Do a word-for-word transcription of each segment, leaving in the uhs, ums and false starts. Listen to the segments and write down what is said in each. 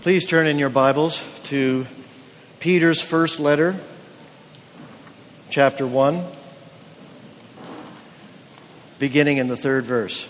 Please turn in your Bibles to Peter's first letter, chapter one, beginning in the third verse.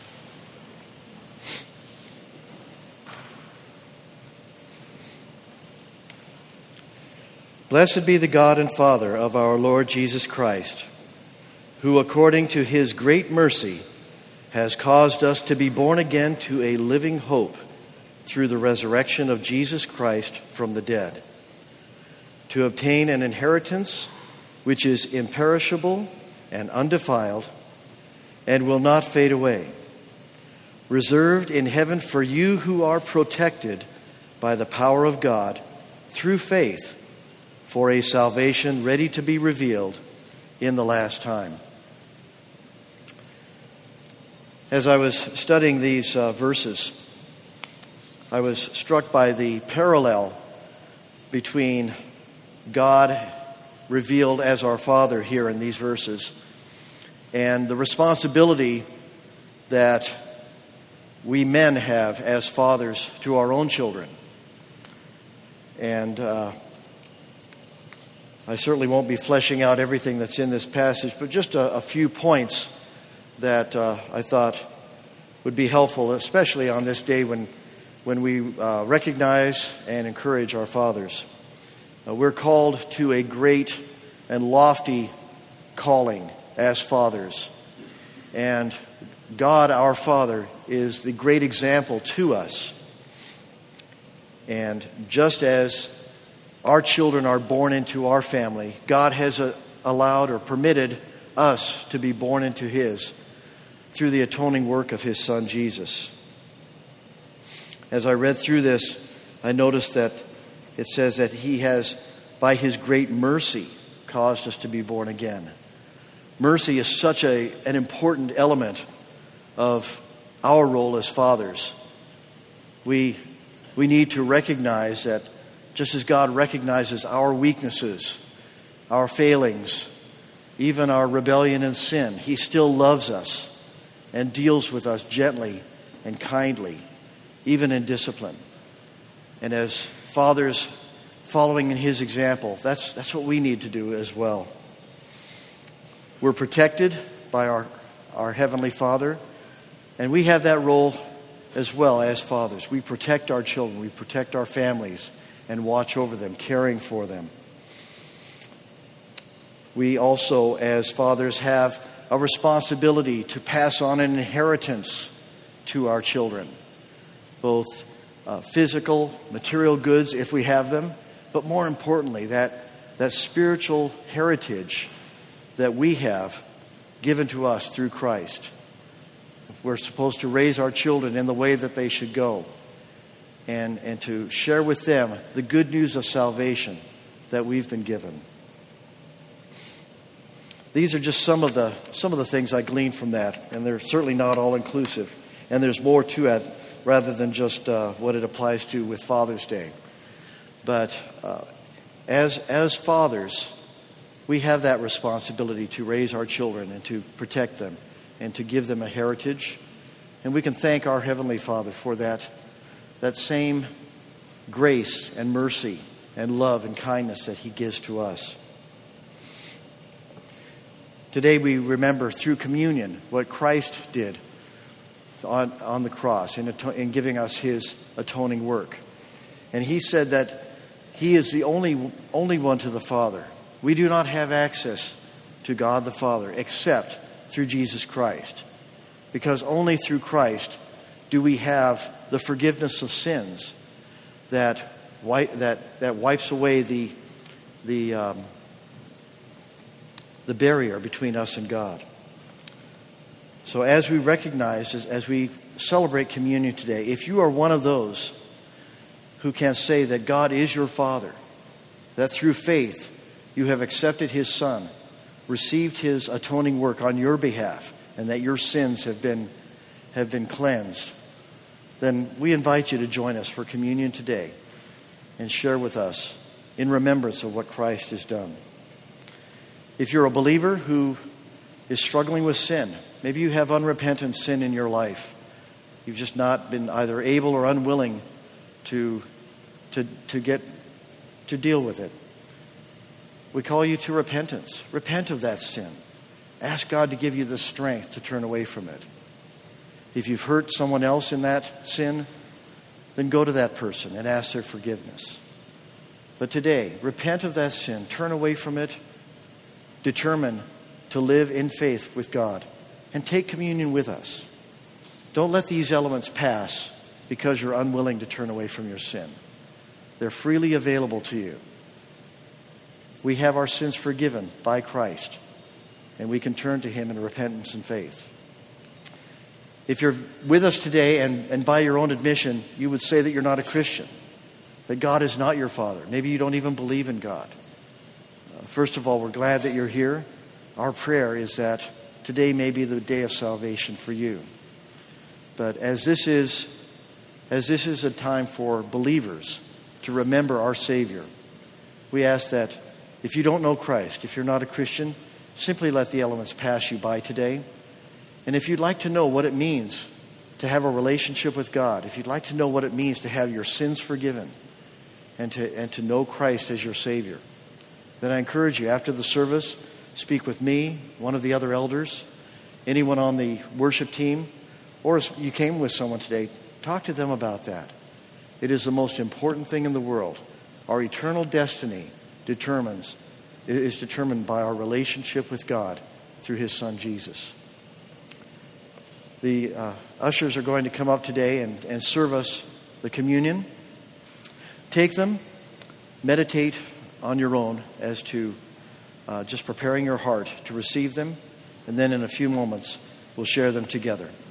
Blessed be the God and Father of our Lord Jesus Christ, who according to his great mercy has caused us to be born again to a living hope through the resurrection of Jesus Christ from the dead, to obtain an inheritance which is imperishable and undefiled and will not fade away, reserved in heaven for you who are protected by the power of God through faith for a salvation ready to be revealed in the last time. As I was studying these uh, verses, I was struck by the parallel between God revealed as our Father here in these verses and the responsibility that we men have as fathers to our own children. And uh, I certainly won't be fleshing out everything that's in this passage, but just a, a few points that uh, I thought would be helpful, especially on this day when when we uh, recognize and encourage our fathers. Uh, we're called to a great and lofty calling as fathers. And God, our Father, is the great example to us. And just as our children are born into our family, God has uh, allowed or permitted us to be born into His through the atoning work of His Son, Jesus. As I read through this, I noticed that it says that He has, by His great mercy, caused us to be born again. Mercy is such a, an important element of our role as fathers. We, we need to recognize that just as God recognizes our weaknesses, our failings, even our rebellion and sin, He still loves us and deals with us gently and kindly, even in discipline. And as fathers following in His example, that's that's what we need to do as well. We're protected by our, our Heavenly Father, and we have that role as well as fathers. We protect our children, we protect our families, and watch over them, caring for them. We also, as fathers, have a responsibility to pass on an inheritance to our children. Both uh, physical, material goods, if we have them, but more importantly, that, that spiritual heritage that we have given to us through Christ. We're supposed to raise our children in the way that they should go and, and to share with them the good news of salvation that we've been given. These are just some of the some of the things I gleaned from that, and they're certainly not all inclusive. And there's more to it rather than just uh, what it applies to with Father's Day. But uh, as as fathers, we have that responsibility to raise our children and to protect them and to give them a heritage. And we can thank our Heavenly Father for that, that same grace and mercy and love and kindness that He gives to us. Today we remember through communion what Christ did on, on the cross in, in giving us His atoning work. And He said that He is the only, only one to the Father. We do not have access to God the Father except through Jesus Christ. Because only through Christ do we have the forgiveness of sins that, that, that wipes away the, the, um, the barrier between us and God. So as we recognize, as, as we celebrate communion today, if you are one of those who can say that God is your Father, that through faith you have accepted His Son, received His atoning work on your behalf, and that your sins have been, have been cleansed, then we invite you to join us for communion today and share with us in remembrance of what Christ has done. If you're a believer who is struggling with sin, maybe you have unrepentant sin in your life, you've just not been either able or unwilling to to, to get to deal with it. We call you to repentance. Repent of that sin. Ask God to give you the strength to turn away from it. If you've hurt someone else in that sin, then go to that person and ask their forgiveness. But today, repent of that sin. Turn away from it. Determine to live in faith with God. And take communion with us. Don't let these elements pass because you're unwilling to turn away from your sin. They're freely available to you. We have our sins forgiven by Christ, and we can turn to Him in repentance and faith. If you're with us today and, and by your own admission, you would say that you're not a Christian, that God is not your Father. Maybe you don't even believe in God. Uh, first of all, we're glad that you're here. Our prayer is that today may be the day of salvation for you. But as this is, as this is a time for believers to remember our Savior, we ask that if you don't know Christ, if you're not a Christian, simply let the elements pass you by today. And if you'd like to know what it means to have a relationship with God, if you'd like to know what it means to have your sins forgiven and to, and to know Christ as your Savior, then I encourage you, after the service, speak with me, one of the other elders, anyone on the worship team, or if you came with someone today, talk to them about that. It is the most important thing in the world. Our eternal destiny determines is determined by our relationship with God through His Son Jesus. The uh, ushers are going to come up today and, and serve us the communion. Take them, meditate on your own as to uh, just preparing your heart to receive them, and then in a few moments we'll share them together.